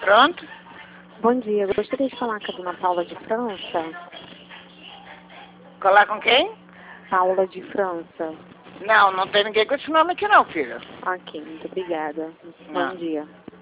Pronto? Bom dia, eu gostaria de falar com a dona Paula de França. Colar com quem? Paula de França. Não tem ninguém com esse nome aqui não, filho. Ok, muito obrigada. Não. Bom dia.